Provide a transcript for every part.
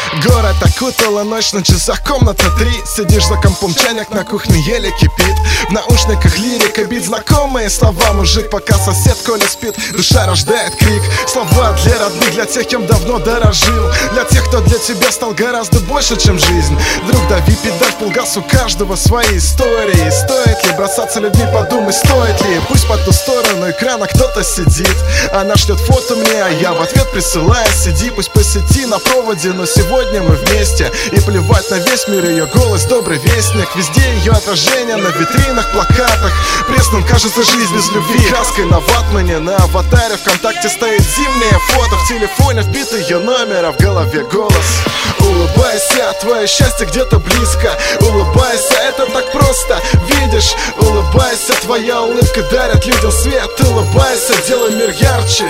Город окутала ночь, на часах комната 3. Сидишь за компом, чайник на кухне еле кипит. В наушниках лирика, бит, знакомые слова. Мужик, пока сосед Коля спит, душа рождает крик. Слова для родных, для тех, кем давно дорожил. Для тех, кто для тебя стал гораздо больше, чем жизнь. Друг, дави педаль, полгаз, у каждого свои истории. Стоит ли бросаться людьми, подумай, стоит ли. Пусть по ту сторону экрана кто-то сидит. Она шлет фото мне, а я в ответ присылаю CD. Пусть по сети на проводе, но сегодня мы вместе. И плевать на весь мир, ее голос добрый вестник. Везде ее отражение на витринах, плакатах. Пресным кажется жизнь без любви. Краской на ватмане, на аватаре ВКонтакте стоит зимнее фото. В телефоне вбит ее номер, а в голове голос. Улыбайся, твое счастье где-то близко. Улыбайся, это так просто, видишь. Улыбайся, твоя улыбка дарит людям свет. Улыбайся, делай мир ярче,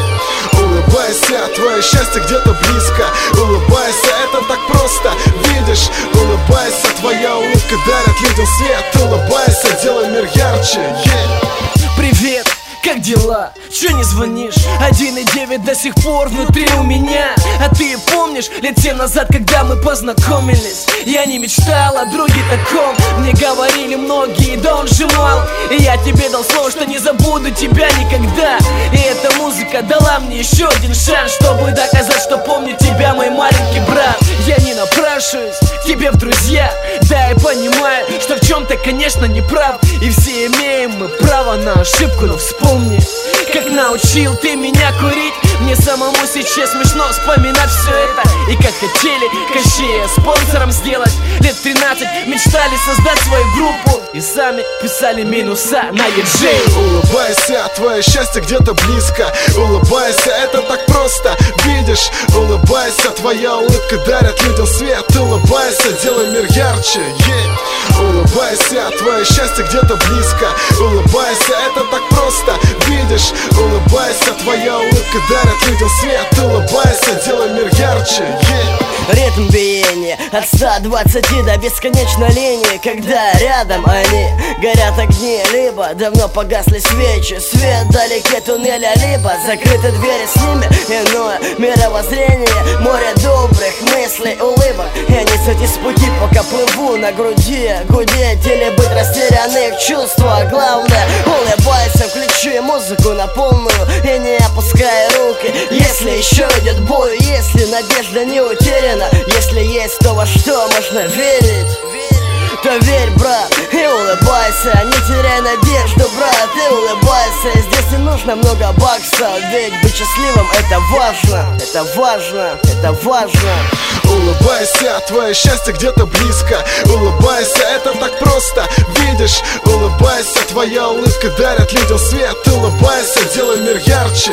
Улыбайся, твое счастье где-то близко. Улыбайся, это так просто, видишь. Улыбайся, твоя улыбка дарит людям свет. Улыбайся, делай мир ярче, Привет! Как дела? Чё не звонишь? 1,9 до сих пор внутри у меня. А ты помнишь, лет 7 назад, когда мы познакомились, я не мечтал о друге таком. Мне говорили многие, да он же мал. И я тебе дал слово, что не забуду тебя никогда. И эта музыка дала мне еще один шанс, чтобы доказать, что помню тебя, мой маленький брат. Я не напрашиваюсь тебе в друзья. Да, я понимаю, что в чем-то, конечно, не прав. И все имеем мы право на ошибку, но вспомни, как научил ты меня курить. Мне самому сейчас смешно вспоминать все это. И как хотели Кощея спонсором сделать. Лет 13 мечтали создать свою группу и сами писали минуса на EJ. Улыбайся, твое счастье где-то близко. Улыбайся, это так просто, видишь. Улыбайся, твоя улыбка дарит людям свет. Улыбайся, делай мир ярче, Улыбайся, твое счастье где-то близко. Улыбайся, это так просто, видишь. Улыбайся, твоя улыбка дарит людям свет. Улыбайся, делай мир ярче, Ритм биения от 120 до бесконечной линии. Когда рядом они, горят огни, либо давно погасли свечи. Свет вдалеке туннеля, либо закрыты двери, с ними иное мировоззрение. Море добрых мыслей, улыбок. Я не сойти с пути, пока плыву на груди. Гудеть или быть растерянных чувства. Главное, улыбайся, включи музыку на полную и не опускай руки. Если еще идет бой, если надежда не утеряна, если есть то, во что можно верить, то верь, брат, и улыбайся. Не теряй надежду, брат, и улыбайся. Здесь не нужно много баксов, ведь быть счастливым это важно. Это важно, это важно. Улыбайся, твое счастье где-то близко. Улыбайся, это так просто, видишь. Улыбайся, твоя улыбка дарит людям свет. Улыбайся, делай мир ярче,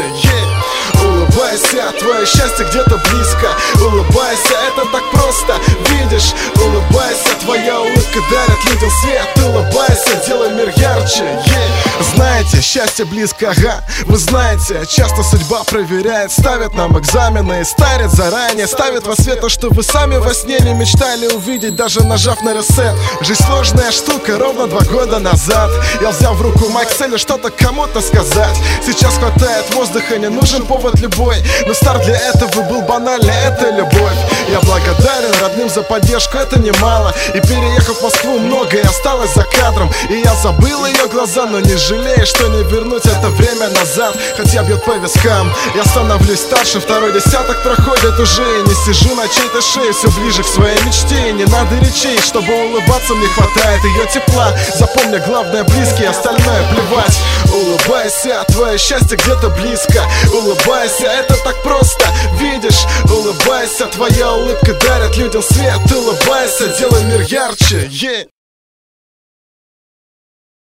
Улыбайся, твое счастье где-то близко. Улыбайся, это так просто, видишь. Улыбайся, твоя улыбка дарит людям свет. Улыбайся, делай мир ярче, Знаете, счастье близко, ага. Вы знаете, часто судьба проверяет, ставит нам экзамены и старит заранее. Ставит во свет то, что вы сами во сне не мечтали увидеть, даже нажав на ресет. Жизнь сложная штука, ровно 2 года назад я взял в руку майк с целью что-то кому-то сказать. Сейчас хватает воздуха, не нужен повод любой, но старт для этого был банальный, это любовь. Я благодарен родным за поддержку, это немало. И переехав в Москву, многое осталось за кадром. И я забыл ее глаза, но не жалею, что не вернуть это время назад. Хотя бьет по вискам, я становлюсь старше, 2-й десяток проходит уже. И не сижу на чьей-то шее, все ближе к своей мечте. И не надо речей, чтобы улыбаться, мне хватает ее тепла. Запомни, главное близкие, остальное плевать. Улыбайся, твое счастье где-то близко. Улыбайся, это так просто, видишь. Улыбайся, твоя улыбка дарит людям свет. Улыбайся, делай мир ярче,